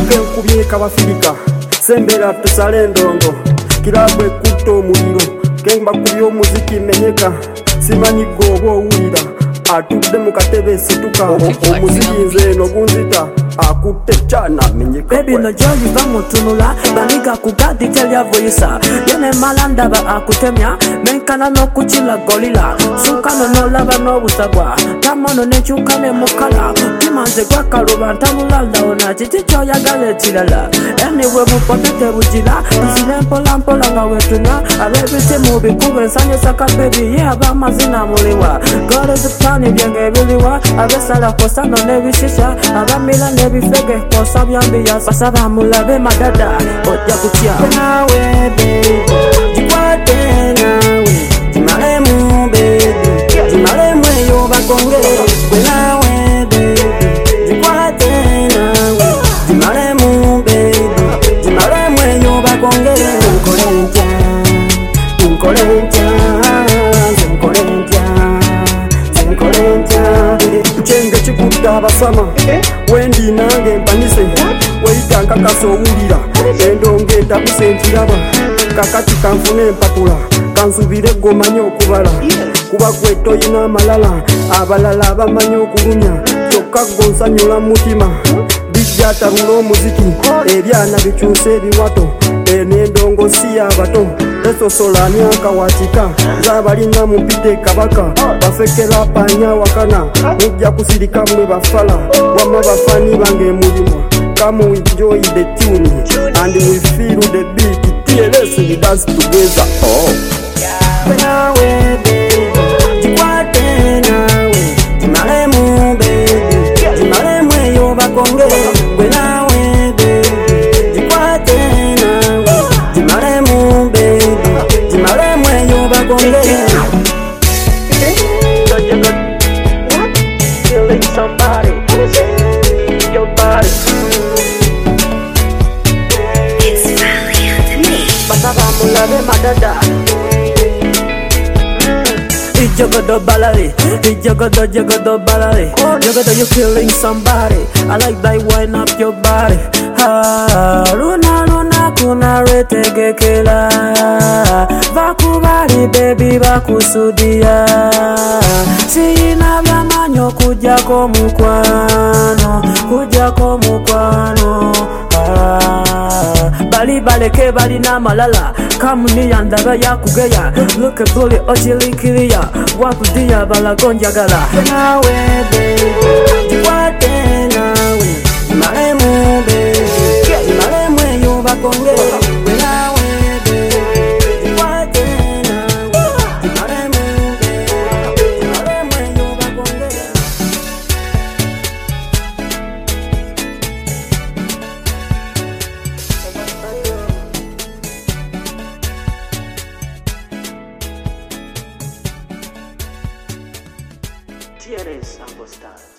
kenkubye kabafirika sembera tusale ndongo kirabwe kutto omuliro kemba kubye omuziki menyeka simanyi goba owulira atudde mu katebe situka omuziki nze eno gunzita akutte cyana menyeka baby no joyi bamutunula baniga kugadi telya voisa yene malanda ba akutemya menkana no kuchila golila sukano no laba no busagwa tamono ne chukane mukala kimanze kwa karuba ntamulanda ona chichicho ya gale chilala anyway mu potete bujila bizile mpola mpola nga wetunya abebite mu bikuwe nsanye saka baby yeah ba mazina muliwa God is a plan byenge biliwa abesala kosano ne bishisha abamila ne bifege kosa byambiya basaba mulabe madada ojja kutya nawe baby jikwate nawe jimalemu baby jimalemu eyo bakongere nawe baby jikwate nawe jimalemu baby jimalemu eyo bakongere chenge chikuta basama wendi nange mpanise weitanga kasowulira endonge takusentiyaba kakati kanfune empatula kansubire gomanyi okubala kuba kwetoyina amalala abalala bamanyi okulumya kyokka gonsanyula mutima bijjatalula omuziki ebyana bikyusa ebiwato enendongo si yabato esosola myakawatika zabalina mupite kabaka bafekera panya wakana mujja kusirika mwe bafala wama bafani bange mulimo come we enjoy the tune and we feel the beat TLS we dance together nawe baby jikwate nawe jimalemu baby jimalemu eyo bakongere gwe nawe baby jikwate nawe jimalemu baby jimalemu eyo bakongere killing somebody your body It's valiant me. basaba mulabe madada Jogodo balale, jogodo balale. Jogodo, you killing somebody. I like that wind up your body. Luna kuna retege kela. Vakubali baby vakusudia. Sina vyamanyo kujako mukwano. Bali baleke bali na malala kamuni yandaba yakugeya look at bully ochilikiriya wakudiya balagonjagala nawe baby jikwate nawe jimalemu baby jimalemu eyo bakongere nawe baby jikwate nawe jimalemu baby jimalemu eyo bakongere TLS Sample Style.